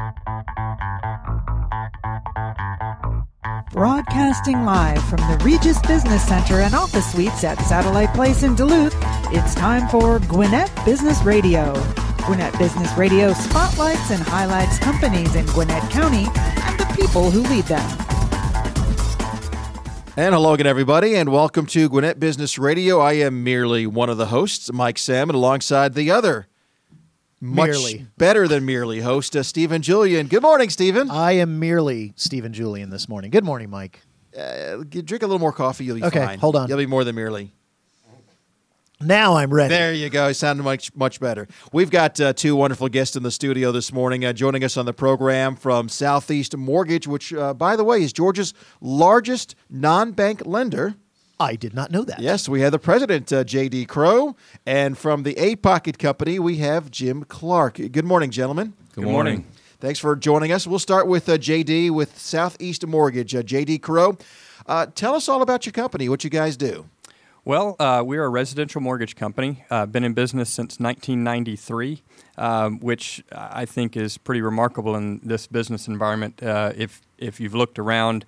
Broadcasting live from the Regis Business Center and office suites at Satellite Place in Duluth, it's time for Gwinnett Business Radio. Gwinnett Business Radio spotlights and highlights companies in Gwinnett County and the people who lead them. And hello again, everybody, and welcome to Gwinnett Business Radio. I am merely one of the hosts, Mike Salmon, alongside the other much better than merely host, Stephen Julian. Good morning, Stephen. I am merely Stephen Julian this morning. Good morning, Mike. Drink a little more coffee, you'll be fine. Okay, hold on. You'll be more than merely. Now I'm ready. There you go. It sounded much better. We've got two wonderful guests in the studio this morning. Joining us on the program from Southeast Mortgage, which, by the way, is Georgia's largest non-bank lender. I did not know that. Yes, we have the president, J.D. Crow, and from the A Pocket Company, we have Jim Clark. Good morning, gentlemen. Good morning. Thanks for joining us. We'll start with J.D. with Southeast Mortgage. J.D. Crow, tell us all about your company, what you guys do. Well, we are a residential mortgage company. Been in business since 1993, which I think is pretty remarkable in this business environment. If you've looked around,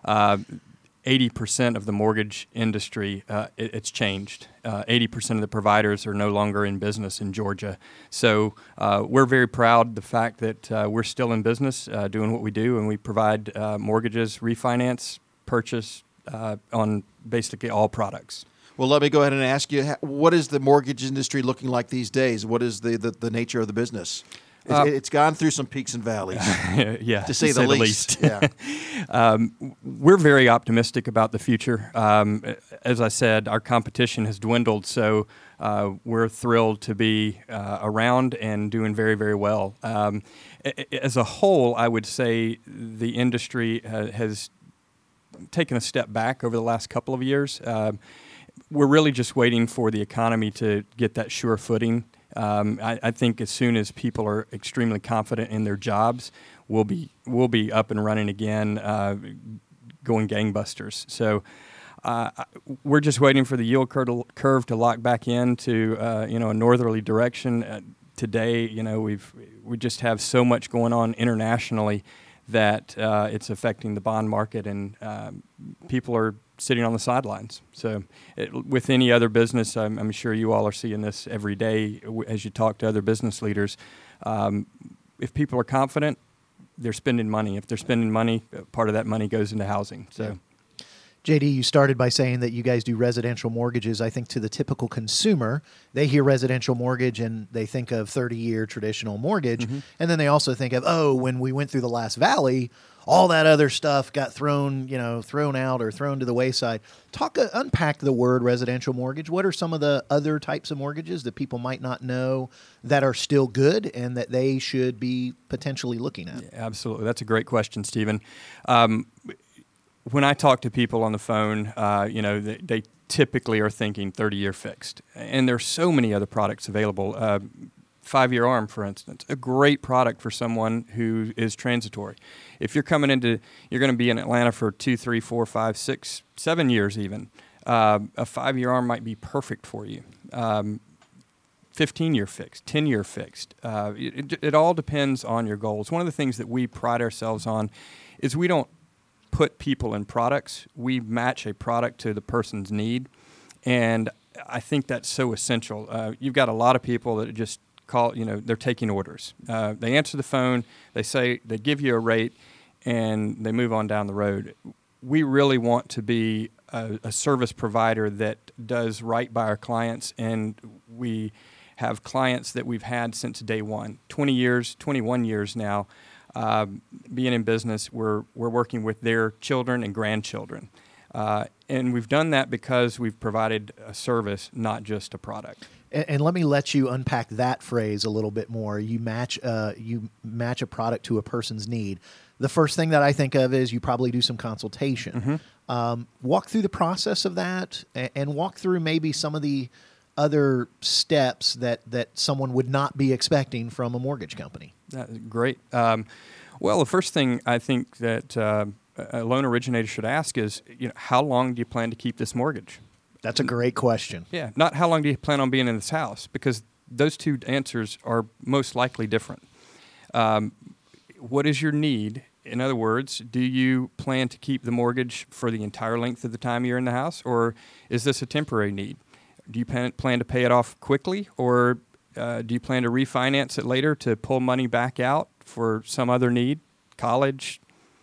80% of the mortgage industry, it's changed. 80% of the providers are no longer in business in Georgia. So we're very proud of the fact that we're still in business doing what we do, and we provide mortgages, refinance, purchase on basically all products. Well, let me go ahead and ask you, what is the mortgage industry looking like these days? What is the nature of the business? It's gone through some peaks and valleys, yeah, to say the least. Yeah. We're very optimistic about the future. As I said, our competition has dwindled, so we're thrilled to be around and doing very, very well. As a whole, I would say the industry has taken a step back over the last couple of years. We're really just waiting for the economy to get that sure footing. I think as soon as people are extremely confident in their jobs, we'll be up and running again, going gangbusters. So we're just waiting for the yield curve to lock back into a northerly direction. Today, we just have so much going on internationally that it's affecting the bond market, and people are sitting on the sidelines. So with any other business, I'm sure you all are seeing this every day as you talk to other business leaders. If people are confident, they're spending money. If they're spending money, part of that money goes into housing. So, JD, you started by saying that you guys do residential mortgages. I think to the typical consumer, they hear residential mortgage and they think of 30-year traditional mortgage. Mm-hmm. And then they also think of, when we went through the last valley, all that other stuff got thrown out or thrown to the wayside. Unpack the word residential mortgage. What are some of the other types of mortgages that people might not know that are still good and that they should be potentially looking at? Yeah, absolutely. That's a great question, Stephen. When I talk to people on the phone, they typically are thinking 30-year fixed. And there's so many other products available. 5-year ARM, for instance, a great product for someone who is transitory. If you're coming you're going to be in Atlanta for 2, 3, 4, 5, 6, 7 years even. A 5-year ARM might be perfect for you. 15-year fixed, 10-year fixed. It all depends on your goals. One of the things that we pride ourselves on is we don't put people in products. We match a product to the person's need, and I think that's so essential. You've got a lot of people that just call, they're taking orders. They answer the phone, they give you a rate, and they move on down the road. We really want to be a service provider that does right by our clients, and we have clients that we've had since day one, 21 years now. Being in business, we're working with their children and grandchildren. And we've done that because we've provided a service, not just a product. And let me let you unpack that phrase a little bit more. You match a product to a person's need. The first thing that I think of is you probably do some consultation. Mm-hmm. Walk through the process of that and walk through maybe some of the other steps that someone would not be expecting from a mortgage company. Great. Well, the first thing I think that a loan originator should ask is, how long do you plan to keep this mortgage? That's a great question. Yeah, not how long do you plan on being in this house, because those two answers are most likely different. what is your need? In other words, do you plan to keep the mortgage for the entire length of the time you're in the house, or is this a temporary need? Do you plan to pay it off quickly, or do you plan to refinance it later to pull money back out for some other need, college,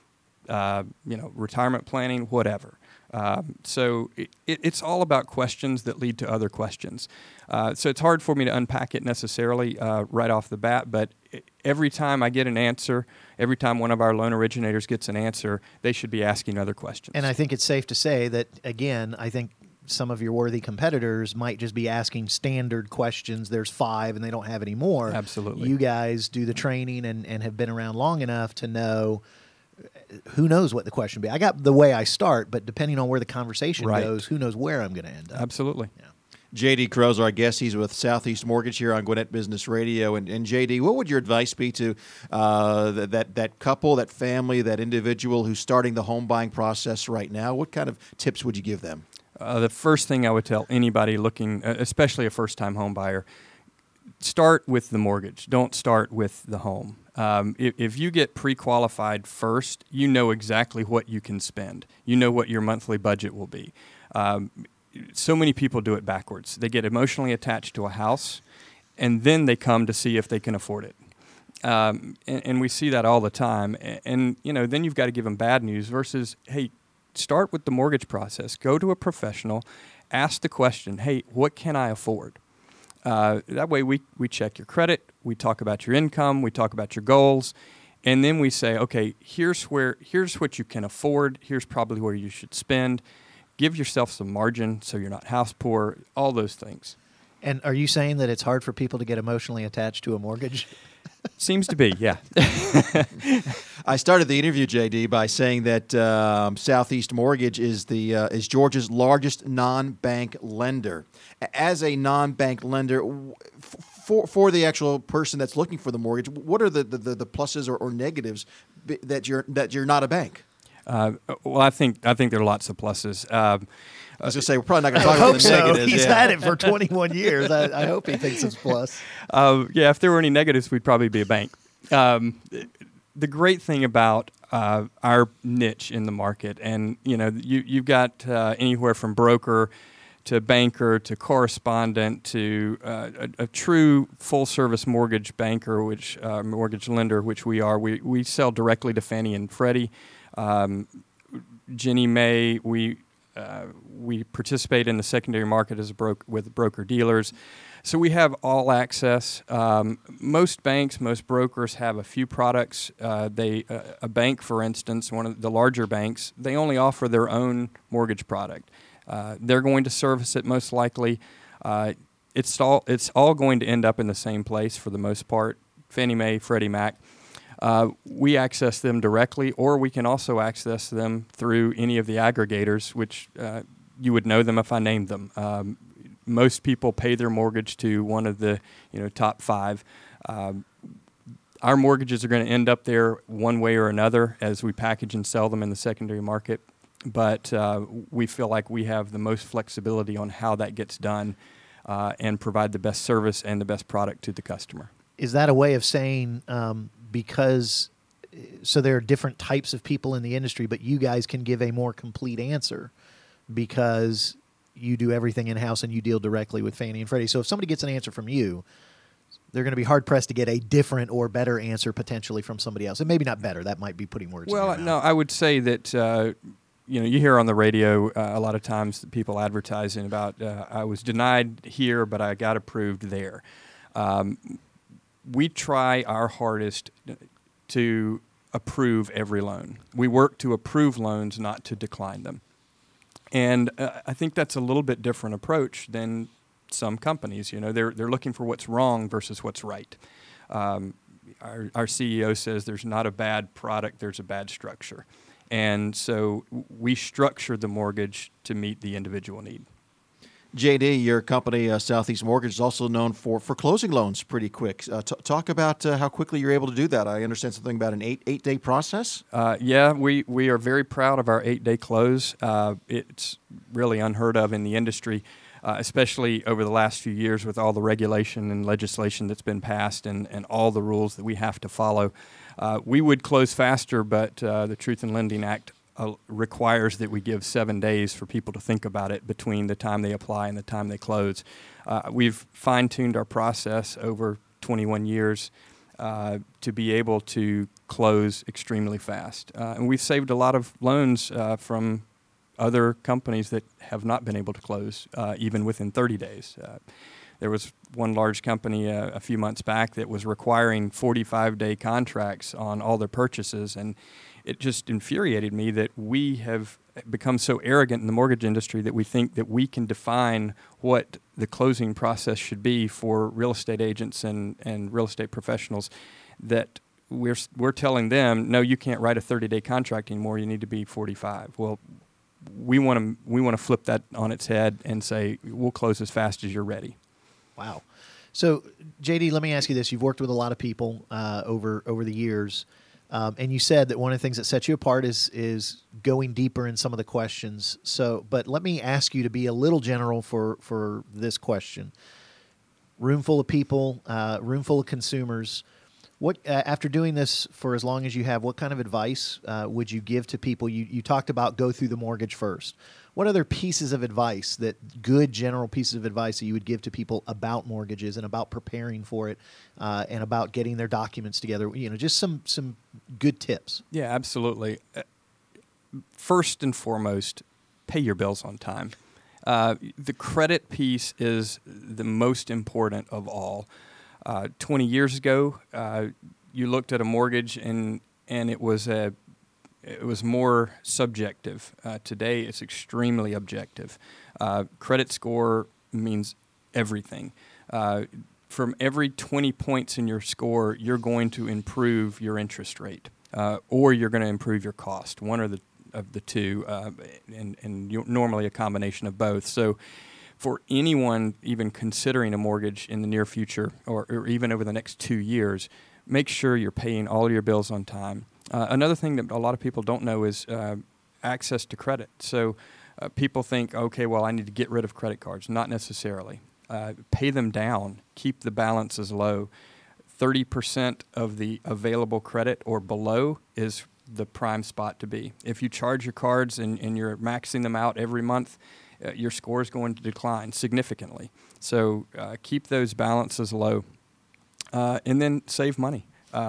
retirement planning, whatever? So it's all about questions that lead to other questions. So it's hard for me to unpack it necessarily right off the bat, but every time I get an answer, every time one of our loan originators gets an answer, they should be asking other questions. And I think it's safe to say that, again, I think some of your worthy competitors might just be asking standard questions. There's 5 and they don't have any more. Absolutely. You guys do the training and have been around long enough to know who knows what the question would be. I got the way I start, but depending on where the conversation goes, who knows where I'm going to end up. Absolutely. Yeah. J.D. Crozer, I guess he's with Southeast Mortgage here on Gwinnett Business Radio. And J.D., what would your advice be to that couple, that family, that individual who's starting the home buying process right now? What kind of tips would you give them? The first thing I would tell anybody looking, especially a first-time home buyer, start with the mortgage. Don't start with the home. If you get pre-qualified first, you know exactly what you can spend. You know what your monthly budget will be. So many people do it backwards. They get emotionally attached to a house, and then they come to see if they can afford it. And we see that all the time. And then you've got to give them bad news versus, hey, start with the mortgage process. Go to a professional. Ask the question, hey, what can I afford? That way we check your credit, we talk about your income, we talk about your goals, and then we say, okay, here's what you can afford, here's probably where you should spend. Give yourself some margin so you're not house poor, all those things. And are you saying that it's hard for people to get emotionally attached to a mortgage? Seems to be, yeah. I started the interview, J.D., by saying that Southeast Mortgage is Georgia's largest non-bank lender. As a non-bank lender, for the actual person that's looking for the mortgage, what are the pluses or negatives that you're not a bank? Well, I think there are lots of pluses. I was going to say, we're probably not going to talk about the negatives. He's had it for 21 years. I hope he thinks it's plus. If there were any negatives, we'd probably be a bank. The great thing about our niche in the market, and you've got anywhere from broker to banker to correspondent to a true full-service mortgage banker, which mortgage lender, which we are. We sell directly to Fannie and Freddie. Ginnie Mae, we participate in the secondary market as with broker dealers. So we have all access. Most banks, most brokers have a few products. A bank, for instance, one of the larger banks, they only offer their own mortgage product. They're going to service it most likely. It's all going to end up in the same place for the most part. Fannie Mae, Freddie Mac. We access them directly, or we can also access them through any of the aggregators, which you would know them if I named them. Most people pay their mortgage to one of the top 5. Our mortgages are going to end up there one way or another as we package and sell them in the secondary market, but we feel like we have the most flexibility on how that gets done and provide the best service and the best product to the customer. Is that a way of saying because there are different types of people in the industry, but you guys can give a more complete answer because you do everything in-house and you deal directly with Fannie and Freddie. So if somebody gets an answer from you, they're going to be hard-pressed to get a different or better answer potentially from somebody else. And maybe not better. That might be putting words in your mouth. No, I would say that, you hear on the radio a lot of times people advertising about, I was denied here, but I got approved there. We try our hardest to approve every loan. We work to approve loans, not to decline them. And I think that's a little bit different approach than some companies. They're looking for what's wrong versus what's right. Our CEO says there's not a bad product, there's a bad structure. And so we structure the mortgage to meet the individual need. J.D., your company, Southeast Mortgage, is also known for closing loans pretty quick. Talk about how quickly you're able to do that. I understand something about an eight-day process. We are very proud of our 8-day close. It's really unheard of in the industry, especially over the last few years with all the regulation and legislation that's been passed and all the rules that we have to follow. We would close faster, but the Truth in Lending Act requires that we give 7 days for people to think about it between the time they apply and the time they close. We've fine-tuned our process over 21 years to be able to close extremely fast. And we've saved a lot of loans from other companies that have not been able to close even within 30 days. There was one large company a few months back that was requiring 45-day contracts on all their purchases, and it just infuriated me that we have become so arrogant in the mortgage industry that we think that we can define what the closing process should be for real estate agents and real estate professionals, that we're telling them, no, you can't write a 30-day contract anymore, you need to be 45. Well, we want to flip that on its head and say, we'll close as fast as you're ready. Wow. So, JD, let me ask you this. You've worked with a lot of people over the years, and you said that one of the things that sets you apart is going deeper in some of the questions. So, but let me ask you to be a little general for this question. Room full of people, room full of consumers. What after doing this for as long as you have, what kind of advice would you give to people? You talked about go through the mortgage first. What other pieces of advice, good general pieces of advice that you would give to people about mortgages and about preparing for it and about getting their documents together? Just some good tips. Yeah, absolutely. First and foremost, pay your bills on time. The credit piece is the most important of all. 20 years ago, you looked at a mortgage and it was more subjective. Today, it's extremely objective. Credit score means everything. From every 20 points in your score, you're going to improve your interest rate, or you're going to improve your cost. One of the two, and normally a combination of both. So, for anyone even considering a mortgage in the near future or even over the next 2 years, make sure you're paying all your bills on time. Another thing that a lot of people don't know is access to credit. So people think, okay, well, I need to get rid of credit cards. Not necessarily. Pay them down. Keep the balances low. 30% of the available credit or below is the prime spot to be. If you charge your cards and you're maxing them out every month, your score is going to decline significantly. So keep those balances low, and then save money.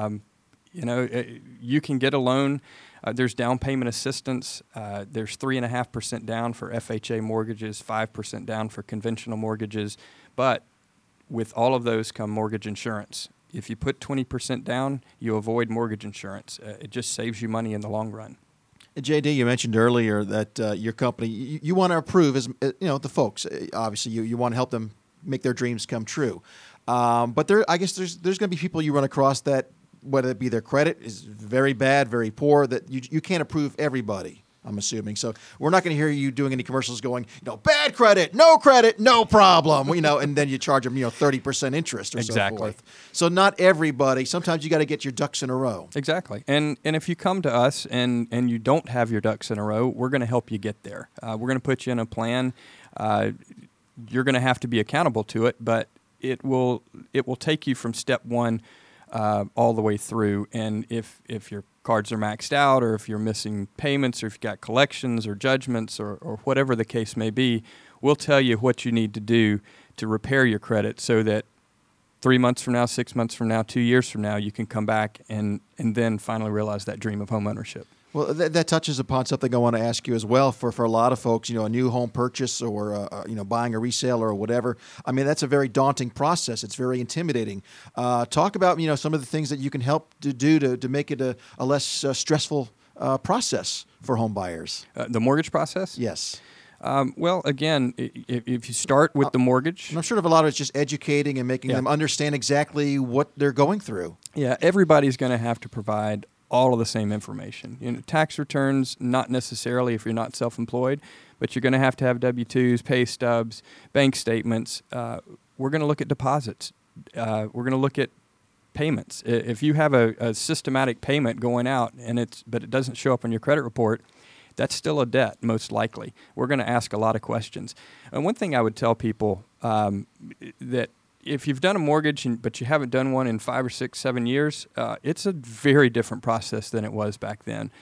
You can get a loan. There's down payment assistance. There's 3.5% down for FHA mortgages, 5% down for conventional mortgages. But with all of those come mortgage insurance. If you put 20% down, you avoid mortgage insurance. It just saves you money in the long run. JD, you mentioned earlier that your company, you want to approve as the folks. Obviously, you want to help them make their dreams come true. But I guess there's going to be people you run across that, whether it be their credit is very bad, very poor, that you can't approve everybody, I'm assuming. So we're not going to hear you doing any commercials going, bad credit, no problem, and then you charge them, 30% interest or so forth. So not everybody. Sometimes you got to get your ducks in a row. Exactly. And if you come to us and you don't have your ducks in a row, we're going to help you get there. We're going to put you in a plan. You're going to have to be accountable to it, but it will take you from step one all the way through. And if your cards are maxed out, or if you're missing payments, or if you've got collections or judgments or whatever the case may be, we'll tell you what you need to do to repair your credit so that 3 months from now, 6 months from now, 2 years from now, you can come back and then finally realize that dream of home ownership. Well, that touches upon something I want to ask you as well. For a lot of folks, a new home purchase or buying a resale or whatever. I mean, that's a very daunting process. It's very intimidating. Talk about some of the things that you can help to do to make it a less stressful process for home buyers. The mortgage process? Yes. Well, again, if you start with the mortgage, and I'm sure of a lot of it's just educating and making them understand exactly what they're going through. Yeah, everybody's going to have to provide all of the same information. Tax returns, not necessarily if you're not self-employed, but you're going to have W-2s, pay stubs, bank statements. We're going to look at deposits. We're going to look at payments. If you have a systematic payment going out but it doesn't show up on your credit report, that's still a debt, most likely. We're going to ask a lot of questions. And one thing I would tell people that if you've done a mortgage but you haven't done one in 5 or 6, 7 years, it's a very different process than it was back then.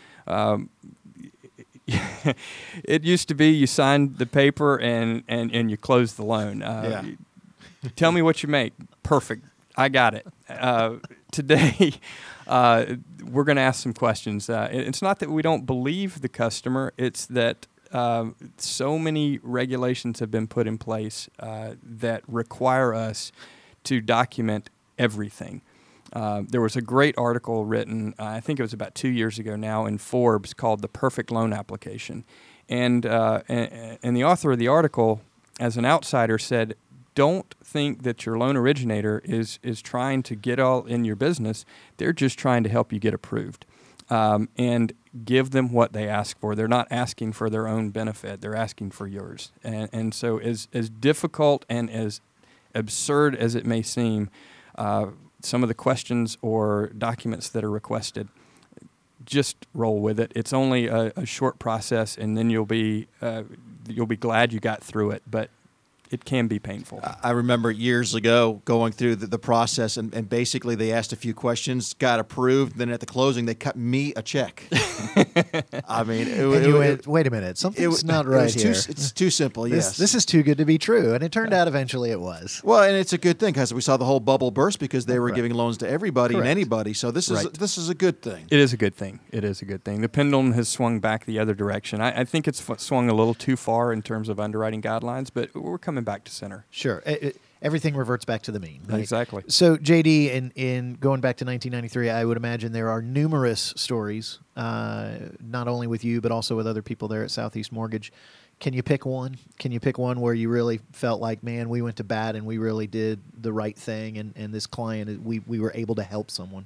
It used to be you signed the paper and you closed the loan. Tell me what you make. Perfect. I got it. Today, we're going to ask some questions. It's not that we don't believe the customer. It's that so many regulations have been put in place that require us to document everything. There was a great article written, I think it was about 2 years ago now, in Forbes called "The Perfect Loan Application," and the author of the article, as an outsider, said, "Don't think that your loan originator is trying to get all in your business. They're just trying to help you get approved, and give them what they ask for. They're not asking for their own benefit. They're asking for yours." And so, as difficult and as absurd as it may seem, some of the questions or documents that are requested, just roll with it. It's only a short process, and then you'll be glad you got through it. But it can be painful. I remember years ago going through the process, and basically they asked a few questions, got approved. Then at the closing, they cut me a check. I mean, you went, wait a minute, something's not right here. It's too simple, yes. This is too good to be true, and it turned out eventually it was. Well, and it's a good thing because we saw the whole bubble burst because they were giving loans to everybody Correct. and anybody. So this is a good thing. It is a good thing. It is a good thing. The pendulum has swung back the other direction. I think it's swung a little too far in terms of underwriting guidelines, but we're coming back to center. Sure. Everything reverts back to the mean. Right? Exactly. So, JD, in going back to 1993, I would imagine there are numerous stories, not only with you, but also with other people there at Southeast Mortgage. Can you pick one? Can you pick one where you really felt like, man, we went to bat and we really did the right thing, and this client, we were able to help someone?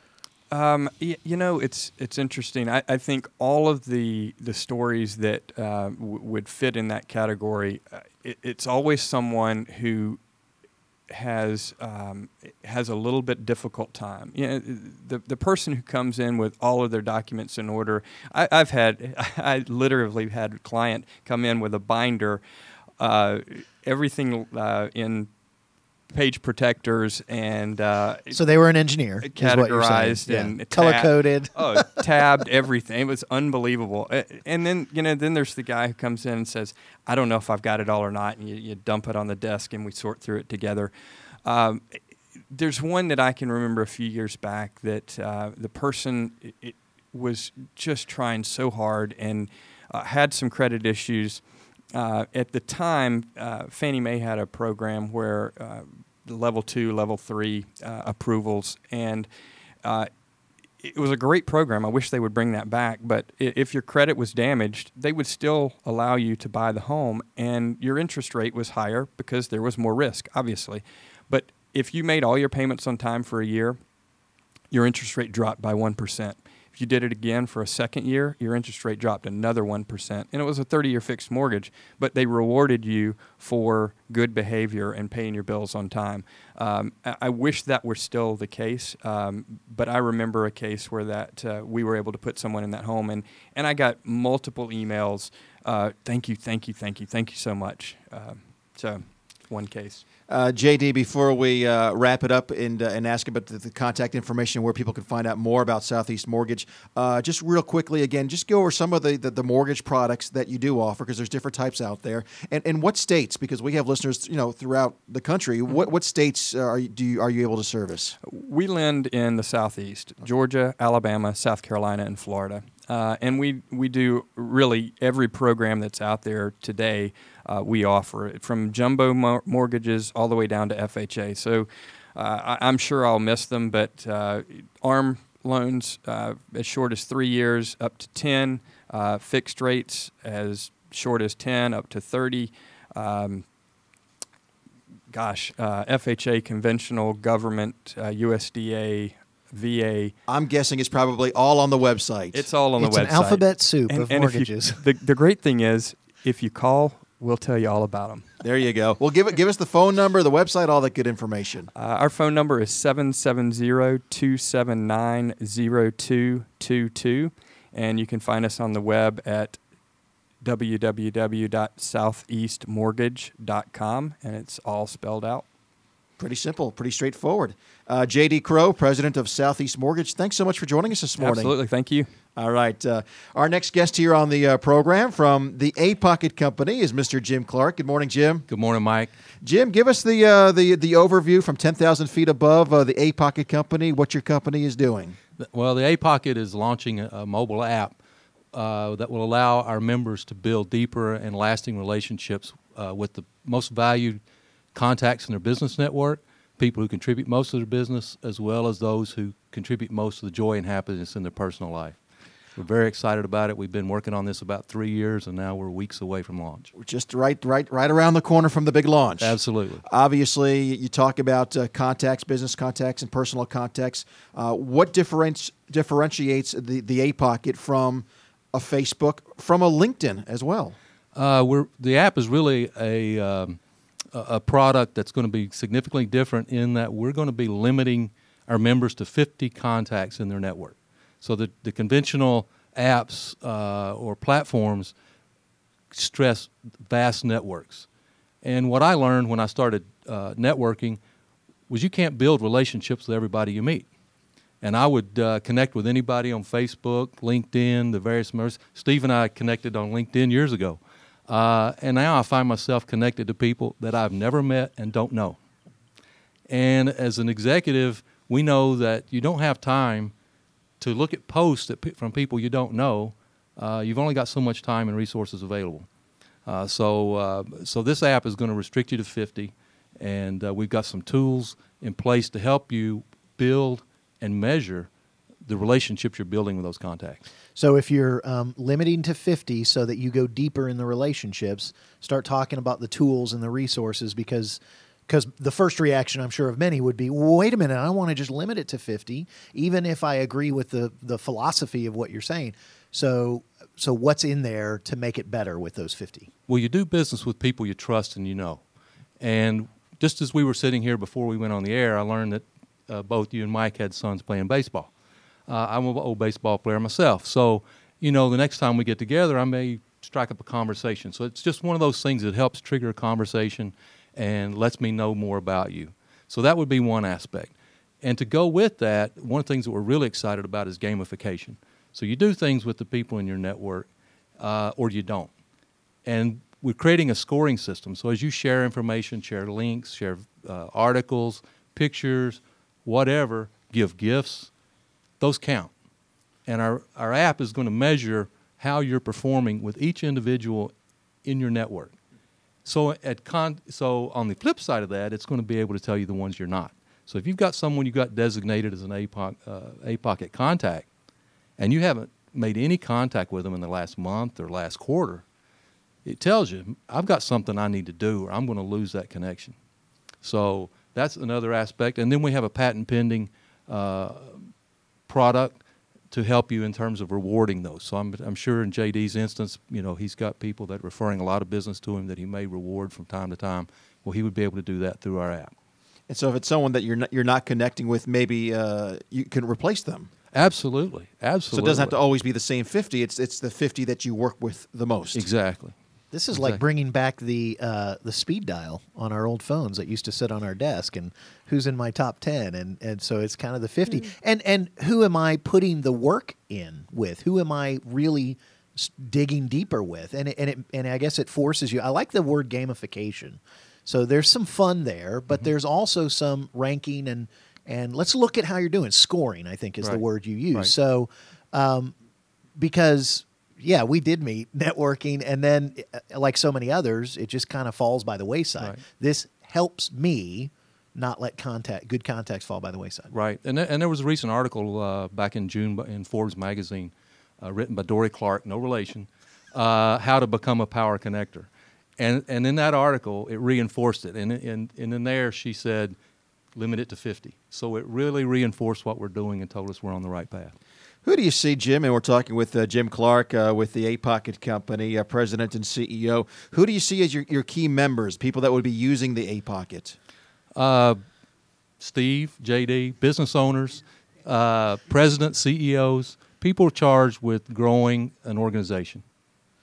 It's interesting. I think all of the stories that would fit in that category, it's always someone who has a little bit difficult time. The person who comes in with all of their documents in order. I literally had a client come in with a binder, everything in page protectors and so they were an engineer, categorized and color coded, tabbed everything. It was unbelievable. And then there's the guy who comes in and says, "I don't know if I've got it all or not," and you dump it on the desk and we sort through it together. There's one that I can remember a few years back that the person it was just trying so hard and had some credit issues. At the time, Fannie Mae had a program where level 2, level 3 approvals, and it was a great program. I wish they would bring that back, but if your credit was damaged, they would still allow you to buy the home, and your interest rate was higher because there was more risk, obviously. But if you made all your payments on time for a year, your interest rate dropped by 1%. If you did it again for a second year, your interest rate dropped another 1%. And it was a 30-year fixed mortgage, but they rewarded you for good behavior and paying your bills on time. I wish that were still the case, but I remember a case where that we were able to put someone in that home, and I got multiple emails, thank you so much. So one case. JD, before we wrap it up and ask about the contact information where people can find out more about Southeast Mortgage, just real quickly again, just go over some of the mortgage products that you do offer, because there's different types out there, and what states, because we have listeners throughout the country. What states are you able to service? We lend in the Southeast: Georgia, Alabama, South Carolina, and Florida. And we do really every program that's out there today. We offer it, from jumbo mortgages all the way down to FHA. So I'm sure I'll miss them, but ARM loans as short as 3 years up to 10, fixed rates as short as 10 up to 30. FHA, conventional, government, USDA, VA. I'm guessing it's probably all on the website. It's all on the website. It's an alphabet soup of mortgages. The great thing is, if you call, we'll tell you all about them. There you go. Well, give us the phone number, the website, all that good information. Our phone number is 770-279-0222, and you can find us on the web at www.southeastmortgage.com, and it's all spelled out. Pretty simple, pretty straightforward. J.D. Crow, president of Southeast Mortgage, thanks so much for joining us this morning. Absolutely. Thank you. All right. Our next guest here on the program from the A Pocket Company is Mr. Jim Clark. Good morning, Jim. Good morning, Mike. Jim, give us the overview from 10,000 feet above the A Pocket Company, what your company is doing. Well, the A Pocket is launching a mobile app that will allow our members to build deeper and lasting relationships with the most valued contacts in their business network, people who contribute most of their business, as well as those who contribute most of the joy and happiness in their personal life. We're very excited about it. We've been working on this about 3 years, and now we're weeks away from launch. We're just right around the corner from the big launch. Absolutely. Obviously, you talk about contacts, business contacts, and personal contacts. What differentiates the A Pocket from a Facebook, from a LinkedIn as well? The app is really a product that's going to be significantly different in that we're going to be limiting our members to 50 contacts in their network. So the conventional apps or platforms stress vast networks. And what I learned when I started networking was you can't build relationships with everybody you meet. And I would connect with anybody on Facebook, LinkedIn, the various members. Steve and I connected on LinkedIn years ago. And now I find myself connected to people that I've never met and don't know. And as an executive, we know that you don't have time to look at posts from people you don't know. You've only got so much time and resources available. So this app is going to restrict you to 50, and we've got some tools in place to help you build and measure the relationships you're building with those contacts. So if you're limiting to 50 so that you go deeper in the relationships, start talking about the tools and the resources, because the first reaction, I'm sure, of many would be, well, wait a minute, I want to just limit it to 50, even if I agree with the philosophy of what you're saying. So what's in there to make it better with those 50? Well, you do business with people you trust and you know. And just as we were sitting here before we went on the air, I learned that both you and Mike had sons playing baseball. I'm an old baseball player myself. So, the next time we get together, I may strike up a conversation. So it's just one of those things that helps trigger a conversation and lets me know more about you. So that would be one aspect. And to go with that, one of the things that we're really excited about is gamification. So you do things with the people in your network, or you don't. And we're creating a scoring system. So as you share information, share links, share articles, pictures, whatever, give gifts, those count. And our app is going to measure how you're performing with each individual in your network. So so on the flip side of that, it's going to be able to tell you the ones you're not. So if you've got someone you got designated as an A-Pocket contact, and you haven't made any contact with them in the last month or last quarter, it tells you, I've got something I need to do, or I'm going to lose that connection. So that's another aspect. And then we have a patent pending product to help you in terms of rewarding those. So I'm sure in JD's instance, he's got people that are referring a lot of business to him that he may reward from time to time. Well, he would be able to do that through our app. And so if it's someone that you're not connecting with, maybe you can replace them. Absolutely. So it doesn't have to always be the same 50. It's the 50 that you work with the most. Exactly. This is like bringing back the speed dial on our old phones that used to sit on our desk, and who's in my top 10, and so it's kind of the 50. And who am I putting the work in with? Who am I really digging deeper with? And I guess it forces you. I like the word gamification. So there's some fun there, but there's also some ranking and let's look at how you're doing. Scoring, I think, is the word you use. Right. So because yeah, we did meet networking, and then, like so many others, it just kind of falls by the wayside. Right. This helps me not let good contacts fall by the wayside. Right, and there was a recent article back in June in Forbes magazine, written by Dory Clark, no relation, how to become a power connector, and in that article it reinforced it, and in there she said, limit it to 50. So it really reinforced what we're doing and told us we're on the right path. Who do you see, Jim? And we're talking with Jim Clark with the A Pocket Company, president and CEO. Who do you see as your key members, people that would be using the A Pocket? Steve, JD, business owners, presidents, CEOs, people charged with growing an organization.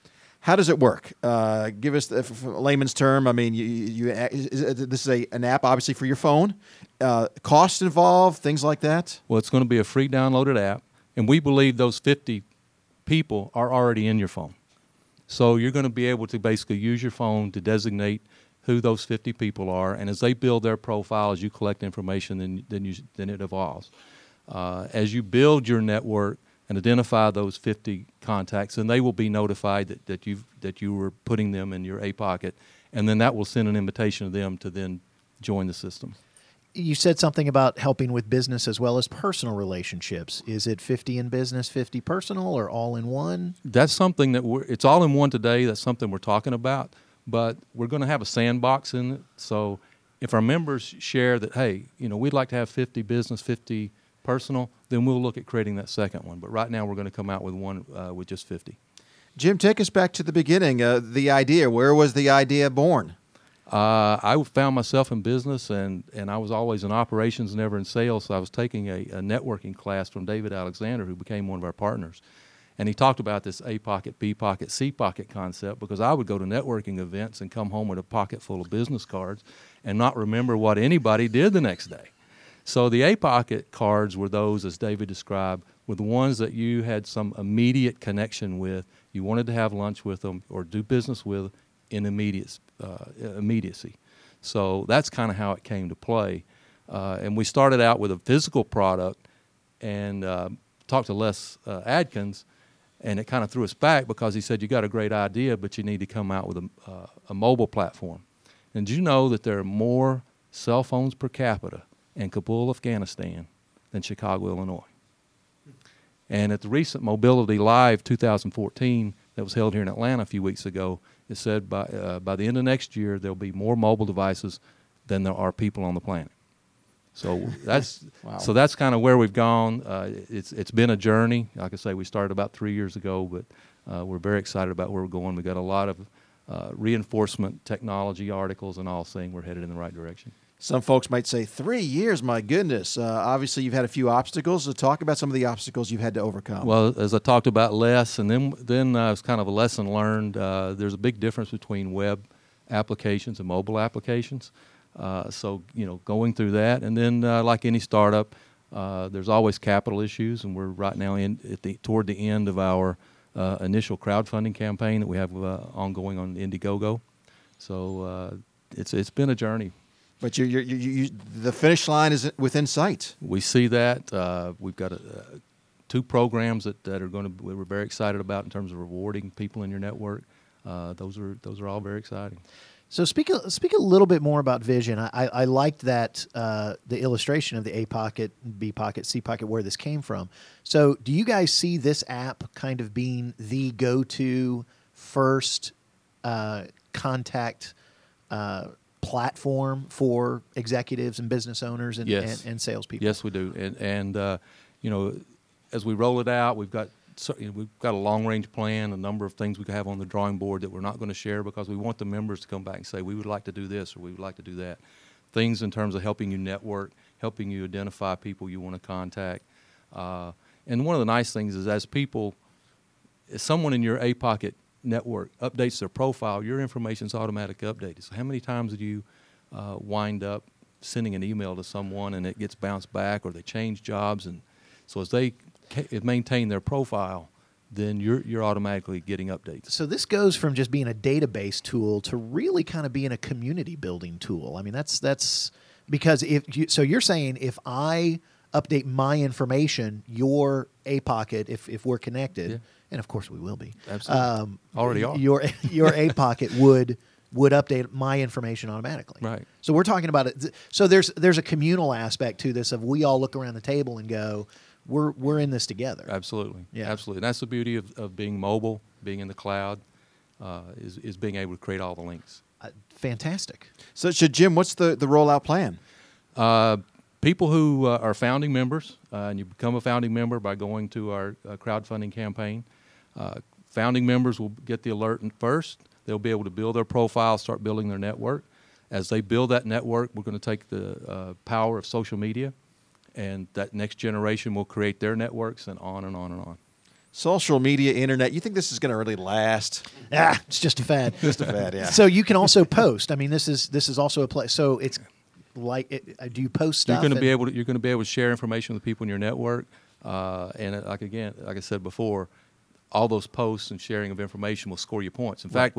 How does it work? Give us from a layman's term. I mean, this is an app, obviously, for your phone. Costs involved, things like that? Well, it's going to be a free downloaded app, and we believe those 50 people are already in your phone. So you're going to be able to basically use your phone to designate who those 50 people are, and as they build their profile, as you collect information, then it evolves. As you build your network and identify those 50 contacts, and they will be notified that you were putting them in your A-Pocket, and then that will send an invitation to them to then join the system. You said something about helping with business as well as personal relationships. Is it 50 in business, 50 personal, or all in one? That's something that it's all in one today. That's something we're talking about, but we're going to have a sandbox in it. So if our members share that, hey, we'd like to have 50 business, 50 personal, then we'll look at creating that second one. But right now we're going to come out with one with just 50. Jim, take us back to the beginning. The idea. Where was the idea born? I found myself in business, and I was always in operations, never in sales. So I was taking a networking class from David Alexander, who became one of our partners. And he talked about this A-Pocket, B-Pocket, C-Pocket concept, because I would go to networking events and come home with a pocket full of business cards and not remember what anybody did the next day. So the A-Pocket cards were those, as David described, were the ones that you had some immediate connection with. You wanted to have lunch with them or do business with in immediacy. So that's kind of how it came to play. And we started out with a physical product and talked to Les Adkins, and it kind of threw us back because he said, you got a great idea, but you need to come out with a mobile platform. And did you know that there are more cell phones per capita in Kabul, Afghanistan than Chicago, Illinois? And at the recent Mobility Live 2014 that was held here in Atlanta a few weeks ago, it said by the end of next year, there'll be more mobile devices than there are people on the planet. So that's wow. So that's kind of where we've gone. It's been a journey. Like I say, we started about 3 years ago, but we're very excited about where we're going. We've got a lot of reinforcement technology articles and all saying we're headed in the right direction. Some folks might say 3 years, my goodness. Obviously, you've had a few obstacles. So talk about some of the obstacles you've had to overcome. Well, as I talked about less, and then it's kind of a lesson learned. There's a big difference between web applications and mobile applications. So, going through that. And then like any startup, there's always capital issues, and we're right now toward the end of our initial crowdfunding campaign that we have ongoing on Indiegogo. So it's been a journey. But the finish line is within sight. We see that. We've got two programs that are going to. We're very excited about in terms of rewarding people in your network. Those are all very exciting. So speak a little bit more about vision. I liked that the illustration of the A-Pocket, B-Pocket, C-Pocket, where this came from. So do you guys see this app kind of being the go-to first contact platform for executives and business owners and, yes. and salespeople? Yes, we do. And as we roll it out, we've got a long-range plan, a number of things we could have on the drawing board that we're not going to share because we want the members to come back and say, we would like to do this or we would like to do that. Things in terms of helping you network, helping you identify people you want to contact. And one of the nice things is as someone in your A-Pocket network updates their profile, your information's automatically updated. So how many times do you wind up sending an email to someone and it gets bounced back or they change jobs? And so as they maintain their profile, then you're automatically getting updates. So this goes from just being a database tool to really kind of being a community building tool. I mean, that's because so you're saying if I update my information, your A-Pocket, if we're connected, yeah. And of course we will be. Absolutely. Already are. Your A-Pocket would update my information automatically. Right. So we're talking about it. So there's a communal aspect to this of we all look around the table and go, we're in this together. Absolutely. Yeah. Absolutely. And that's the beauty of being mobile, being in the cloud, is being able to create all the links. Fantastic. So, Jim, what's the rollout plan? People who are founding members, and you become a founding member by going to our crowdfunding campaign. Founding members will get the alert first. They'll be able to build their profile, start building their network. As they build that network, we're going to take the power of social media, and that next generation will create their networks and on and on and on. Social media, internet. You think this is going to really last? It's just a fad. Just a fad, yeah. So you can also post. I mean, this is also a place. So it's like, do you post stuff? You're going to be able to share information with people in your network, and like I said before, all those posts and sharing of information will score you points. In fact,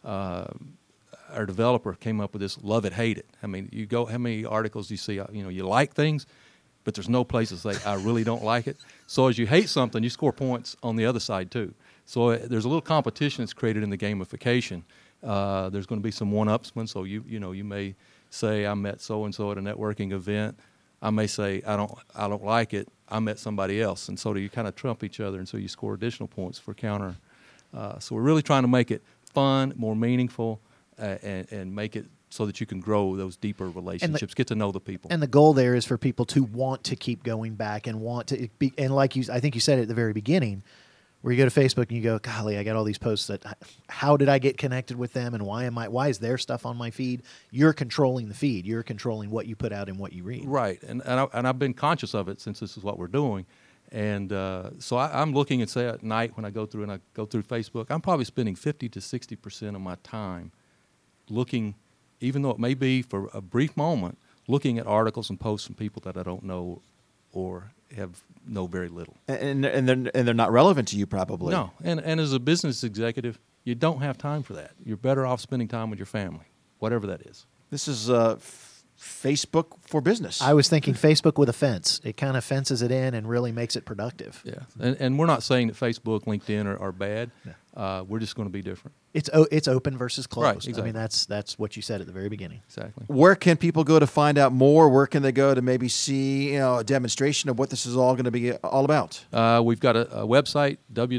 our developer came up with this love it, hate it. I mean, how many articles do you see? You like things, but there's no place to say I really don't like it. So as you hate something, you score points on the other side too. So there's a little competition that's created in the gamification. There's going to be some one-upsmen. So you may say I met so and so at a networking event. I may say I don't like it. I met somebody else, and so do you kind of trump each other, and so you score additional points for counter. So we're really trying to make it fun, more meaningful, and make it so that you can grow those deeper relationships, get to know the people. And the goal there is for people to want to keep going back and want to be, and like I think you said at the very beginning, where you go to Facebook and you go, golly, I got all these posts that, how did I get connected with them, and why is their stuff on my feed? You're controlling the feed. You're controlling what you put out and what you read. Right, and I've been conscious of it since this is what we're doing. And so I'm looking and say at night when I go through Facebook, I'm probably spending 50 to 60% of my time looking, even though it may be for a brief moment, looking at articles and posts from people that I don't know or know very little. And they're not relevant to you probably. No, and as a business executive, you don't have time for that. You're better off spending time with your family, whatever that is. This is Facebook for business. I was thinking Facebook with a fence. It kind of fences it in and really makes it productive. Yeah, and we're not saying that Facebook, LinkedIn are bad. Yeah. We're just going to be different. It's open versus closed. Right, exactly. I mean, that's what you said at the very beginning. Exactly. Where can people go to find out more? Where can they go to maybe see a demonstration of what this is all going to be all about? We've got a website,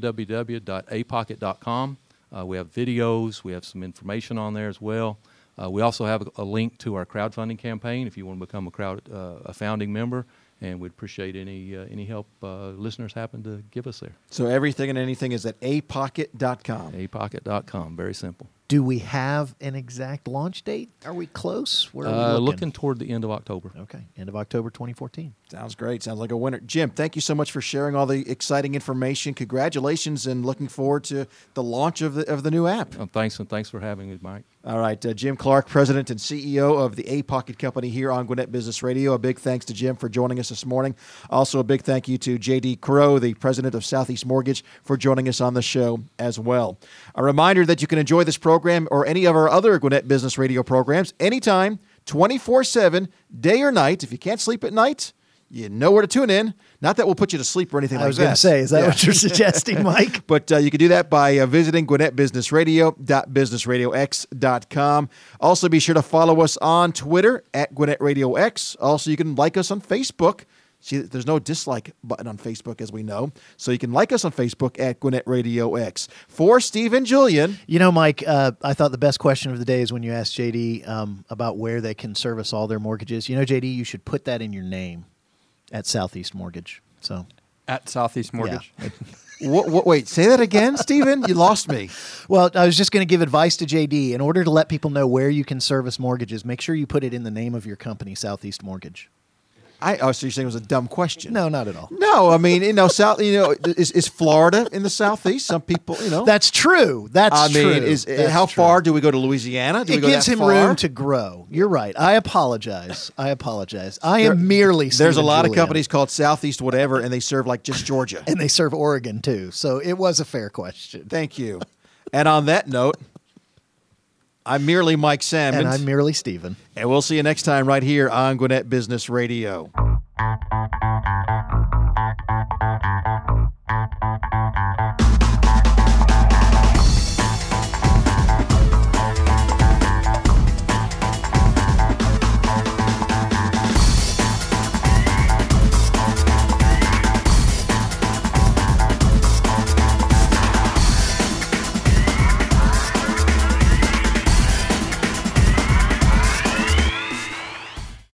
www.apocket.com. We have videos. We have some information on there as well. We also have a link to our crowdfunding campaign if you want to become a founding member, and we'd appreciate any help listeners happen to give us there. So everything and anything is at apocket.com. apocket.com, very simple. Do we have an exact launch date? Are we close? Where are we looking toward the end of October. Okay, end of October 2014. Sounds great. Sounds like a winner. Jim, thank you so much for sharing all the exciting information. Congratulations, and looking forward to the launch of the new app. Thanks for having me, Mike. All right, Jim Clark, President and CEO of the A-Pocket Company here on Gwinnett Business Radio. A big thanks to Jim for joining us this morning. Also, a big thank you to J.D. Crow, the President of Southeast Mortgage, for joining us on the show as well. A reminder that you can enjoy this program or any of our other Gwinnett Business Radio programs anytime, 24/7, day or night. If you can't sleep at night, you know where to tune in. Not that we'll put you to sleep or anything like that. I was going to say, is that what you're suggesting, Mike? But you can do that by visiting GwinnettBusinessRadio.businessradiox.com. Also, be sure to follow us on Twitter at GwinnettRadioX. Also, you can like us on Facebook. See, there's no dislike button on Facebook, as we know. So you can like us on Facebook at Gwinnett Radio X. For Steve and Julian. You know, Mike, I thought the best question of the day is when you asked JD about where they can service all their mortgages. You know, JD, you should put that in your name at Southeast Mortgage. So at Southeast Mortgage. Yeah. Wait, say that again, Stephen? You lost me. Well, I was just going to give advice to JD. In order to let people know where you can service mortgages, make sure you put it in the name of your company, Southeast Mortgage. So you're saying it was a dumb question? No, not at all. No, I mean, is Florida in the Southeast? Some people, That's true. That's true. I mean, how far do we go to Louisiana? It gives him room to grow. You're right. I apologize. I am merely Stephen There's a lot Julian. of companies called Southeast whatever, and they serve like just Georgia. And they serve Oregon, too. So it was a fair question. Thank you. And on that note, I'm merely Mike Salmon. And I'm merely Stephen. And we'll see you next time right here on Gwinnett Business Radio.